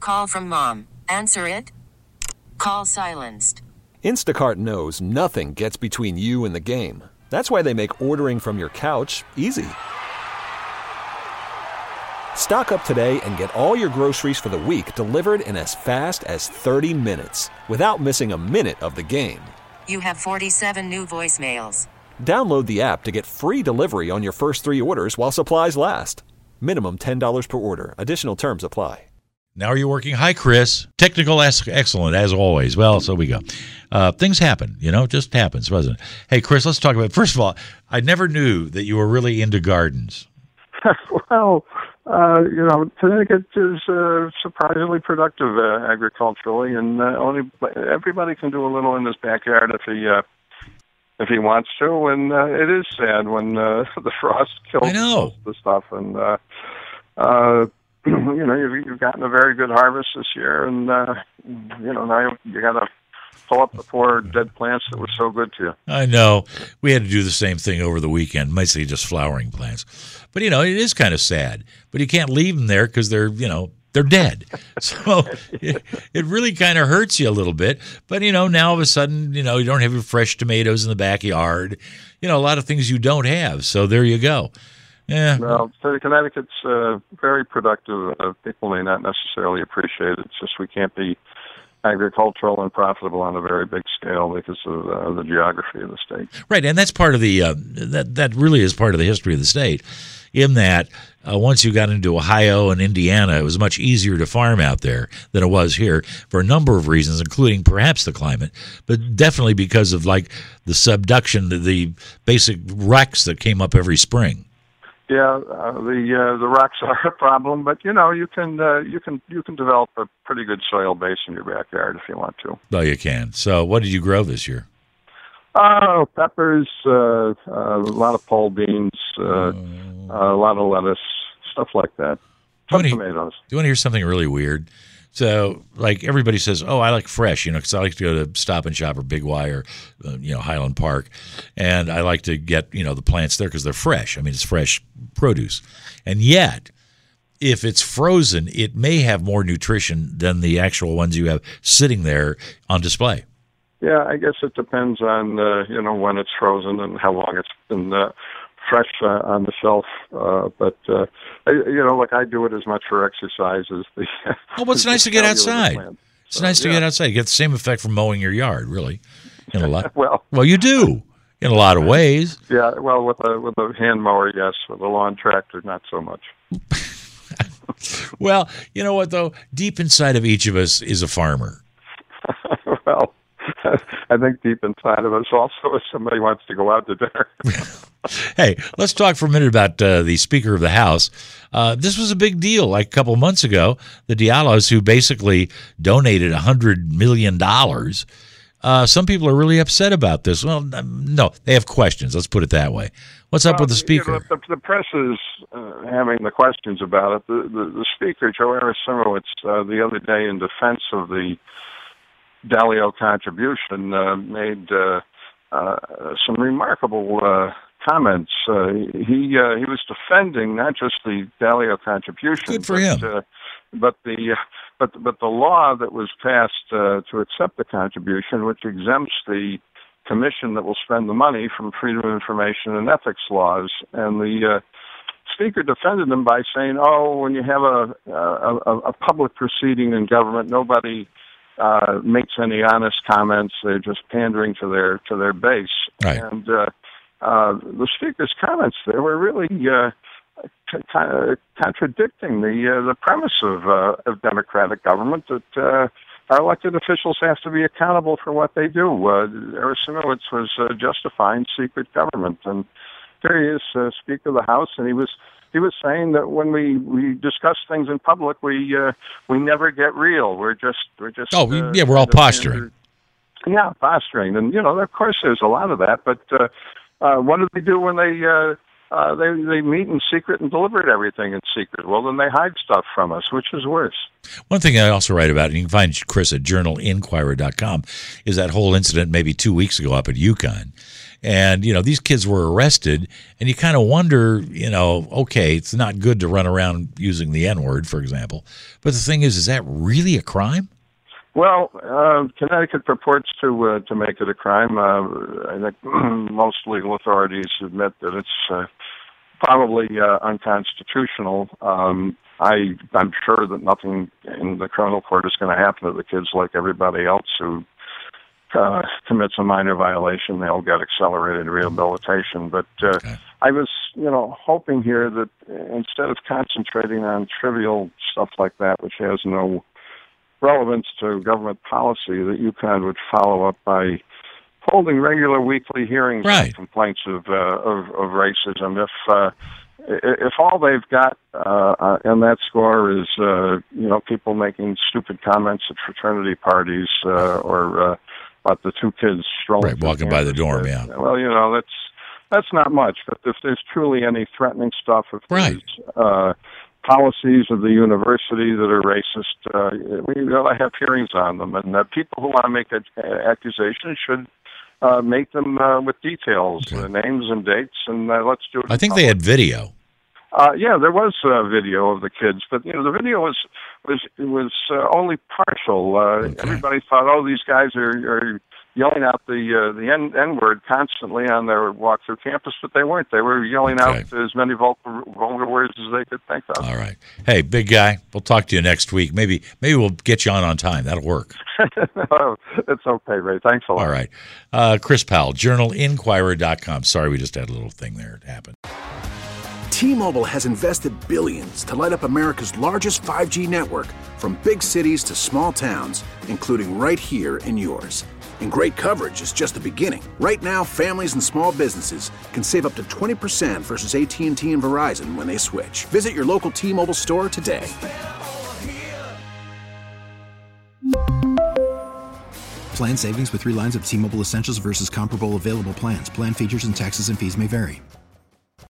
call from mom. Answer it. Call silenced. Instacart knows nothing gets between you and the game. That's why they make ordering from your couch easy. Stock up today and get all your groceries for the week delivered in as fast as 30 minutes without missing a minute of the game. You have 47 new voicemails. Download the app to get free delivery on your first 3 orders while supplies last. Minimum $10 per order. Additional terms apply. Now are you working? Hi, Chris. Technical excellent, as always. Well, so we go. Things happen, it just happens, doesn't it? Hey, Chris, let's talk about, first of all, I never knew that you were really into gardens. Well, Connecticut is surprisingly productive agriculturally, and everybody can do a little in his backyard if he wants to. And it is sad when the frost kills most of the stuff. And you've gotten a very good harvest this year, and now you got to pull up the poor dead plants that were so good to you. I know. We had to do the same thing over the weekend, mostly just flowering plants. But, it is kind of sad. But you can't leave them there because they're dead. So it really kind of hurts you a little bit. But, now all of a sudden, you don't have your fresh tomatoes in the backyard. A lot of things you don't have. So there you go. Yeah. Well, Connecticut's very productive. People may not necessarily appreciate it. It's just we can't be agricultural and profitable on a very big scale because of the geography of the state. Right, and that's part of the that really is part of the history of the state. In that, once you got into Ohio and Indiana, it was much easier to farm out there than it was here for a number of reasons, including perhaps the climate, but definitely because of like the subduction, the basic wrecks that came up every spring. Yeah, the rocks are a problem, but you can develop a pretty good soil base in your backyard if you want to. Oh, you can. So, what did you grow this year? Oh, peppers, a lot of pole beans, a lot of lettuce, stuff like that. Some tomatoes. Do you want to hear something really weird? So, like everybody says, oh, I like fresh, because I like to go to Stop and Shop or Big Y or, Highland Park. And I like to get, the plants there because they're fresh. I mean, it's fresh produce. And yet, if it's frozen, it may have more nutrition than the actual ones you have sitting there on display. Yeah, I guess it depends on, when it's frozen and how long it's been fresh on the shelf, but I do it as much for exercise as the. Oh, well, it's nice to get outside. It's nice to get outside. You get the same effect from mowing your yard, really. In a lot. well, you do in a lot of ways. Yeah, well, with a hand mower, yes. With a lawn tractor, not so much. Well, you know what though? Deep inside of each of us is a farmer. Well. I think deep inside of us also if somebody wants to go out to dinner. Hey, let's talk for a minute about the Speaker of the House. This was a big deal like a couple of months ago. The Diallos, who basically donated $100 million. Some people are really upset about this. Well, no, they have questions. Let's put it that way. What's up with the Speaker? The press is having the questions about it. The Speaker, Joe Arisimowicz, the other day in defense of the Dalio contribution, made some remarkable comments. He was defending not just the Dalio contribution, good for him, but the law that was passed to accept the contribution, which exempts the commission that will spend the money from freedom of information and ethics laws. And the Speaker defended them by saying, "Oh, when you have a public proceeding in government, nobody makes any honest comments. They're just pandering to their base." Right. And the Speaker's comments there were really contradicting the premise of democratic government, that our elected officials have to be accountable for what they do. Arisimowicz was justifying secret government, and here he is, Speaker of the House, and he was saying that when we discuss things in public, we never get real. We're just. We're all posturing. Posturing, and of course there's a lot of that. But what do they do when they they meet in secret and deliver everything in secret. Well, then they hide stuff from us, which is worse. One thing I also write about, and you can find Chris at journalinquirer.com, is that whole incident maybe 2 weeks ago up at UConn. And, these kids were arrested, and you kind of wonder, okay, it's not good to run around using the N-word, for example. But the thing is that really a crime? Well, Connecticut purports to make it a crime. I think most legal authorities admit that it's probably unconstitutional. I'm sure that nothing in the criminal court is going to happen to the kids like everybody else who commits a minor violation. They'll get accelerated rehabilitation. But I was, hoping here that instead of concentrating on trivial stuff like that, which has no relevance to government policy, that UConn would follow up by holding regular weekly hearings on complaints of racism. If all they've got in that score is people making stupid comments at fraternity parties or about the two kids strolling walking by the dorm, well, that's not much. But if there's truly any threatening stuff, if there's policies of the university that are racist, we ought to have hearings on them. And people who want to make accusations should make them with details, names and dates, and let's do it. I think they had video. There was video of the kids, but the video was only partial. Everybody thought, these guys are yelling out the N-word constantly on their walk through campus, but they weren't. They were yelling out as many vulgar words as they could think of. All right. Hey, big guy, we'll talk to you next week. Maybe we'll get you on time. That'll work. It's okay, Ray. Thanks a lot. All right. Chris Powell, journalinquirer.com. Sorry, we just had a little thing there. It happened. T-Mobile has invested billions to light up America's largest 5G network, from big cities to small towns, including right here in yours. And great coverage is just the beginning. Right now, families and small businesses can save up to 20% versus AT&T and Verizon when they switch. Visit your local T-Mobile store today. Plan savings with 3 lines of T-Mobile Essentials versus comparable available plans. Plan features and taxes and fees may vary.